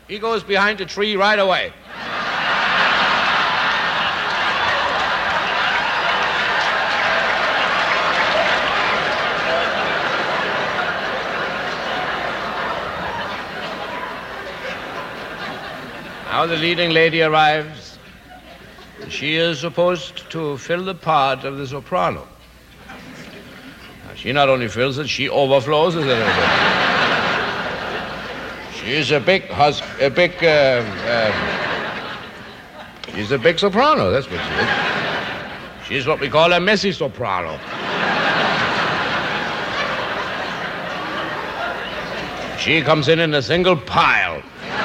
He goes behind the tree right away. Now the leading lady arrives. She is supposed to fill the part of the soprano. Now, she not only fills it, she overflows it a little bit. She's a big she's a big soprano, that's what she is. She's what we call a messy soprano. She comes in a single pile.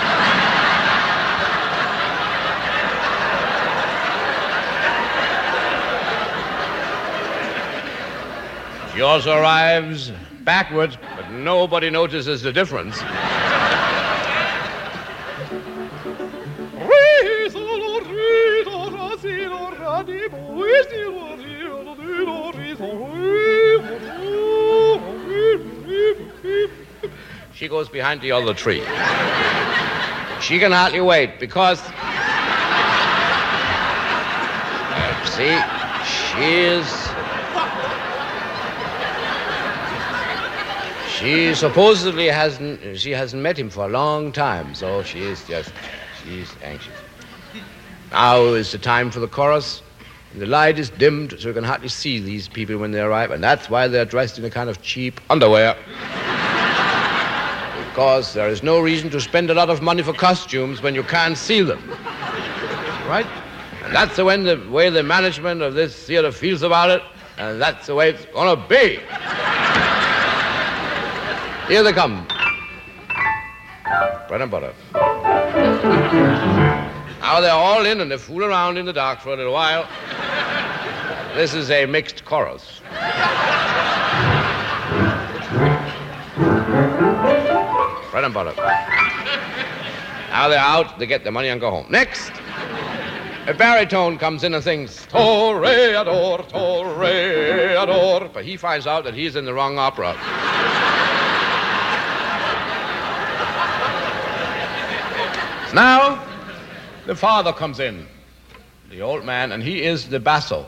She also arrives backwards, but nobody notices the difference. She goes behind the other tree. She can hardly wait because... see, She supposedly hasn't met him for a long time, so she's anxious. Now is the time for the chorus. The light is dimmed, so you can hardly see these people when they arrive, and that's why they're dressed in a kind of cheap underwear. Because there is no reason to spend a lot of money for costumes when you can't see them. Right? And that's the way the management of this theater feels about it, and that's the way it's gonna be. Here they come. Bread and butter. Now they're all in and they fool around in the dark for a little while. This is a mixed chorus. Bread and butter. Now they're out, they get their money and go home. Next, a baritone comes in and sings, Toreador, Toreador. But he finds out that he's in the wrong opera. Now, the father comes in, the old man, and he is the basso.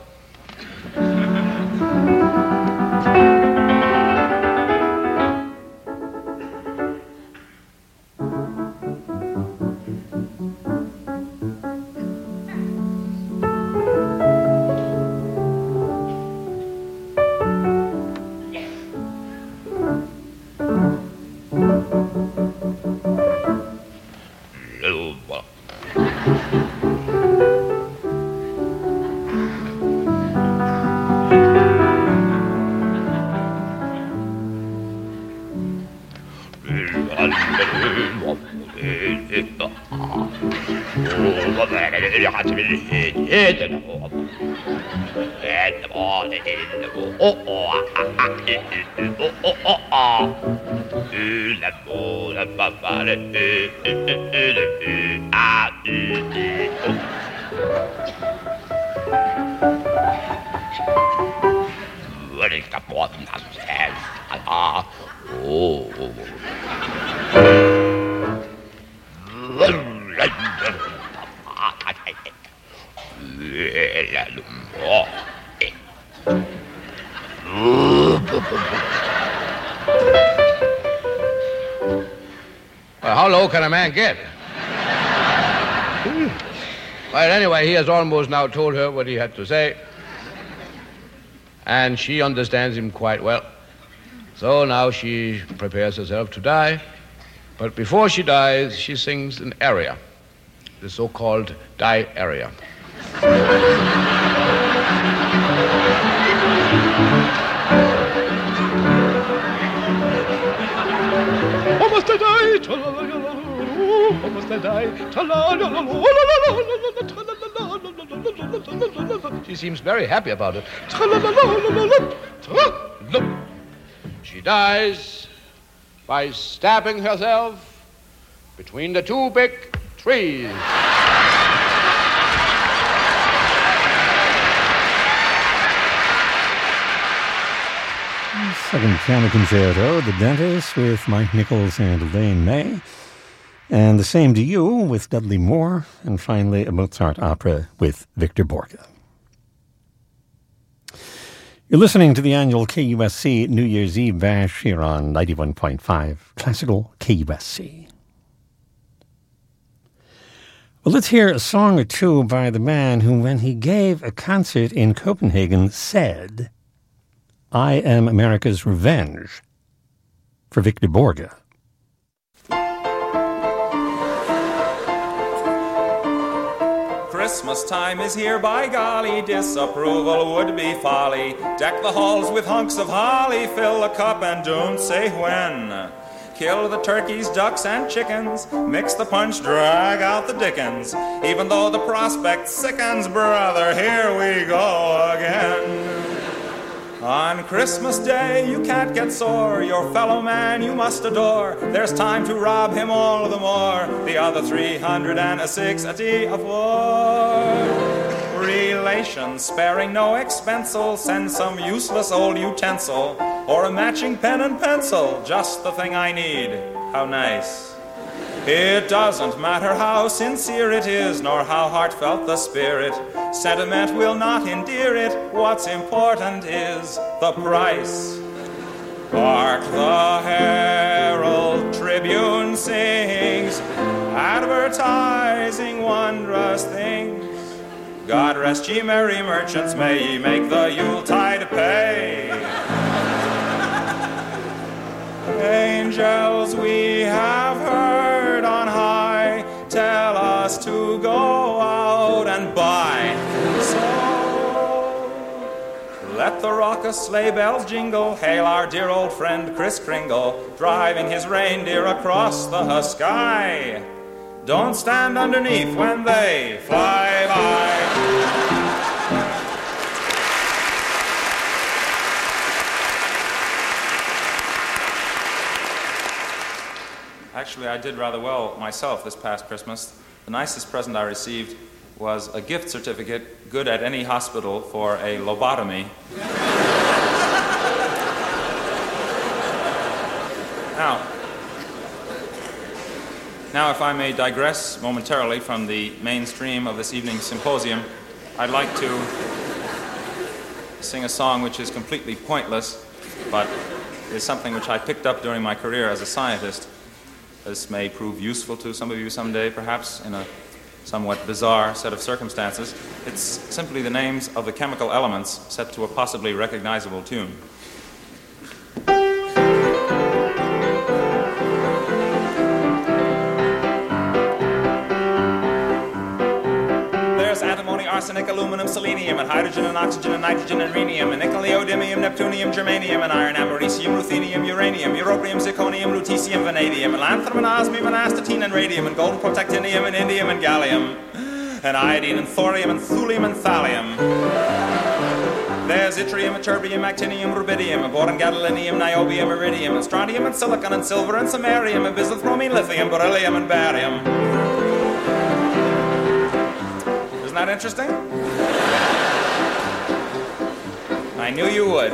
Well, how low can a man get? Well, anyway, he has almost now told her what he had to say. And she understands him quite well. So now she prepares herself to die. But before she dies, she sings an aria, the so-called die aria. Almost I die, almost I die. She seems very happy about it. She dies by stabbing herself between the two big trees. Second piano concerto, The Dentist, with Mike Nichols and Elaine May. And The Same to You with Dudley Moore, and finally a Mozart opera with Victor Borge. You're listening to the annual KUSC New Year's Eve Bash here on 91.5 Classical KUSC. Well, let's hear a song or two by the man who, when he gave a concert in Copenhagen, said, "I am America's revenge for Victor Borge." Christmas time is here, by golly, disapproval would be folly. Deck the halls with hunks of holly, fill a cup and don't say when. Kill the turkeys, ducks, and chickens, mix the punch, drag out the dickens. Even though the prospect sickens, brother, here we go again. On Christmas Day you can't get sore, your fellow man you must adore. There's time to rob him all the more, the other 360 of war. Relations, sparing no expense'll send some useless old utensil, or a matching pen and pencil, just the thing I need. How nice. It doesn't matter how sincere it is, nor how heartfelt the spirit. Sentiment will not endear it, what's important is the price. Hark the Herald Tribune sings, advertising wondrous things. God rest ye merry merchants, may ye make the Yuletide pay. Angels we have heard on high tell us to go out and buy. So let the raucous sleigh bells jingle, hail our dear old friend Kris Kringle, driving his reindeer across the sky. Don't stand underneath when they fly by. Actually, I did rather well myself this past Christmas. The nicest present I received was a gift certificate, good at any hospital, for a lobotomy. Now, if I may digress momentarily from the mainstream of this evening's symposium, I'd like to sing a song which is completely pointless, but is something which I picked up during my career as a scientist. This may prove useful to some of you someday, perhaps, in a somewhat bizarre set of circumstances. It's simply the names of the chemical elements set to a possibly recognizable tune. Arsenic, aluminum, selenium, and hydrogen, and oxygen, and nitrogen, and rhenium, and nickel, neodymium, neptunium, germanium, and iron, americium, ruthenium, uranium, europium, zirconium, lutetium, vanadium, and lanthanum, and osmium, and astatine, and radium, and golden protactinium, and indium, and gallium, and iodine, and thorium, and thulium, and thallium. There's yttrium, terbium, actinium, rubidium, boron, gadolinium, niobium, iridium, and strontium, and silicon, and silver, and samarium, and bismuth, bromine, lithium, beryllium, and barium. Isn't that interesting? I knew you would.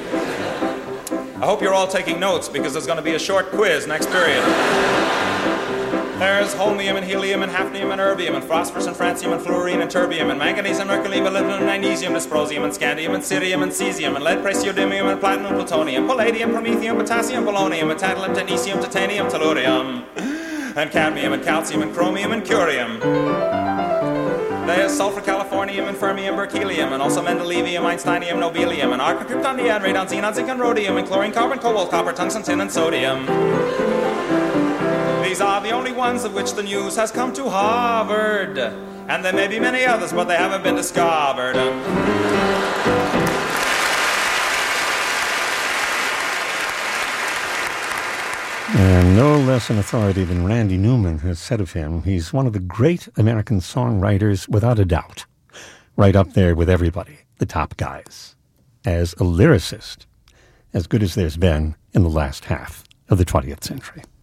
I hope you're all taking notes, because there's going to be a short quiz next period. There's holmium and helium and hafnium and erbium and phosphorus and francium and fluorine and terbium and manganese and mercury, molybdenum and magnesium, dysprosium and scandium and cerium and cesium and lead, praseodymium and platinum, plutonium, palladium, promethium, potassium, polonium, and tantalum, technetium, titanium, tellurium, and cadmium and calcium and chromium and curium. There's sulfur, californium, and fermium, berkelium, and also mendelevium, einsteinium, nobelium, and argon, krypton, neon, radon, xenon, zinc, and rhodium, and chlorine, carbon, cobalt, copper, tungsten, tin, and sodium. These are the only ones of which the news has come to Harvard, and there may be many others, but they haven't been discovered. And no less an authority than Randy Newman has said of him, he's one of the great American songwriters without a doubt. Right up there with everybody, the top guys. As a lyricist, as good as there's been in the last half of the 20th century.